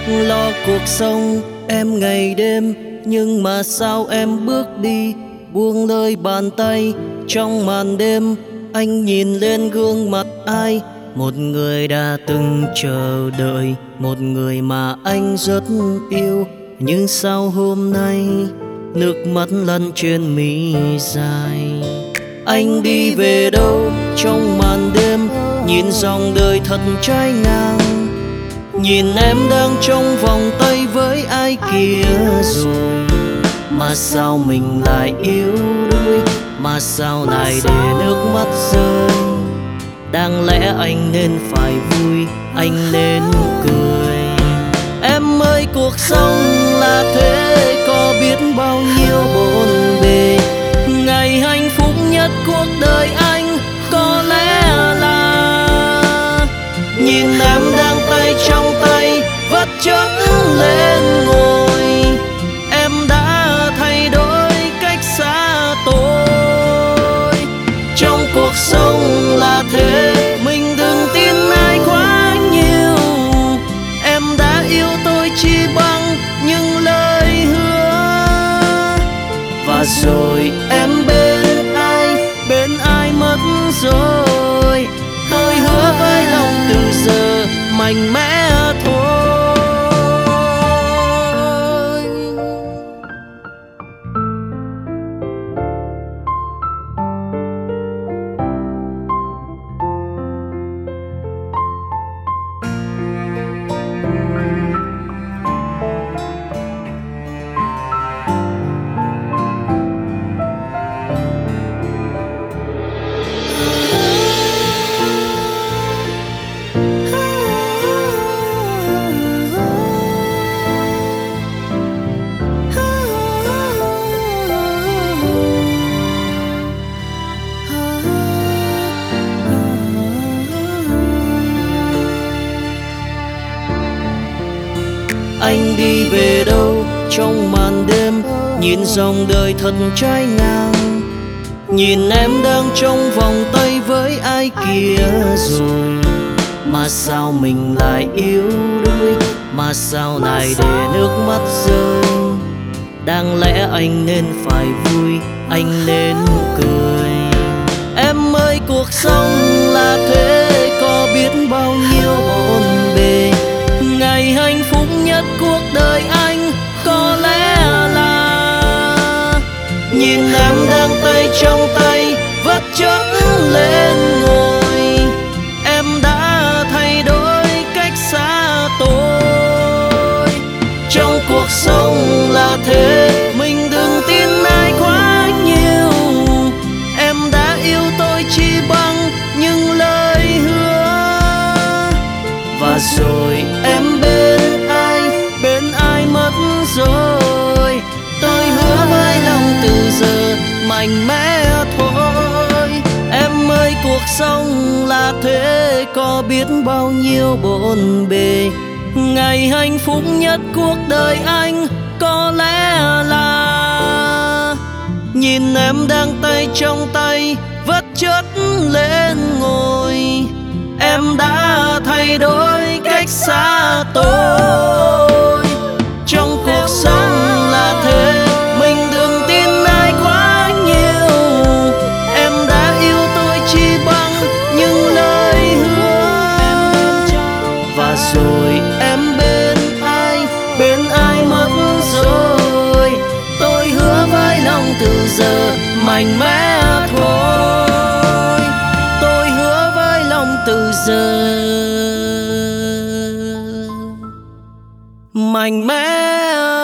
lo cuộc sống em ngày đêm, nhưng mà sao em bước đi buông lơi bàn tay. Trong màn đêm anh nhìn lên gương mặt ai, một người đã từng chờ đợi, một người mà anh rất yêu. Nhưng sao hôm nay nước mắt lăn trên mi dài. Anh đi về đâu trong màn đêm, nhìn dòng đời thật trái ngang. Nhìn em đang trong vòng tay với ai kia rồi, mà sao mình lại yếu đuối, mà sao lại để nước mắt rơi. Đáng lẽ anh nên phải vui, anh nên cười. Em ơi cuộc sống là thế, có biết bao nhiêu bộn bề. Ngày hạnh phúc nhất cuộc đời anh có lẽ là nhìn em đang tay trong tay vắt chót lên ngồi. Em đã thay đổi cách xa tôi. Trong cuộc sống là thế, mình đừng tin ai quá nhiều. Em đã yêu tôi chỉ bằng những lời hứa, và rồi em bên ai mất rồi. Tôi hứa với lòng từ giờ mạnh mẽ thôi. Anh đi về đâu trong màn đêm, nhìn dòng đời thật trái ngang. Nhìn em đang trong vòng tay với ai kia rồi, mà sao mình lại yếu đuối, mà sao lại để nước mắt rơi. Đáng lẽ anh nên phải vui, anh nên cười. Em ơi cuộc sống là thế, có biết bao nhiêu bộn bề. Ngày hạnh phúc nhất cuộc đời anh có lẽ là nhìn em đang tay trong tay vắt chót lên ngồi. Em đã thay đổi cách xa tôi. Trong cuộc sống là thế, mình đừng tin ai quá nhiều. Em đã yêu tôi chỉ bằng những lời hứa, và rồi em bên ai mất rồi. Tôi hứa với lòng từ giờ mạnh mẽ thôi. Em ơi cuộc sống là thế, có biết bao nhiêu bộn bề. Ngày hạnh phúc nhất cuộc đời anh có lẽ là nhìn em đang tay trong tay vắt chót lên ngồi. Em đã thay đổi cách xa tôi. Trong cuộc sống là thế, mình đừng tin ai quá nhiều. Em đã yêu tôi chỉ bằng những lời hứa, và rồi em bên ai mất rồi. Tôi hứa với lòng từ giờ mạnh mẽ thôi. Tôi hứa với lòng từ giờ mạnh mẽ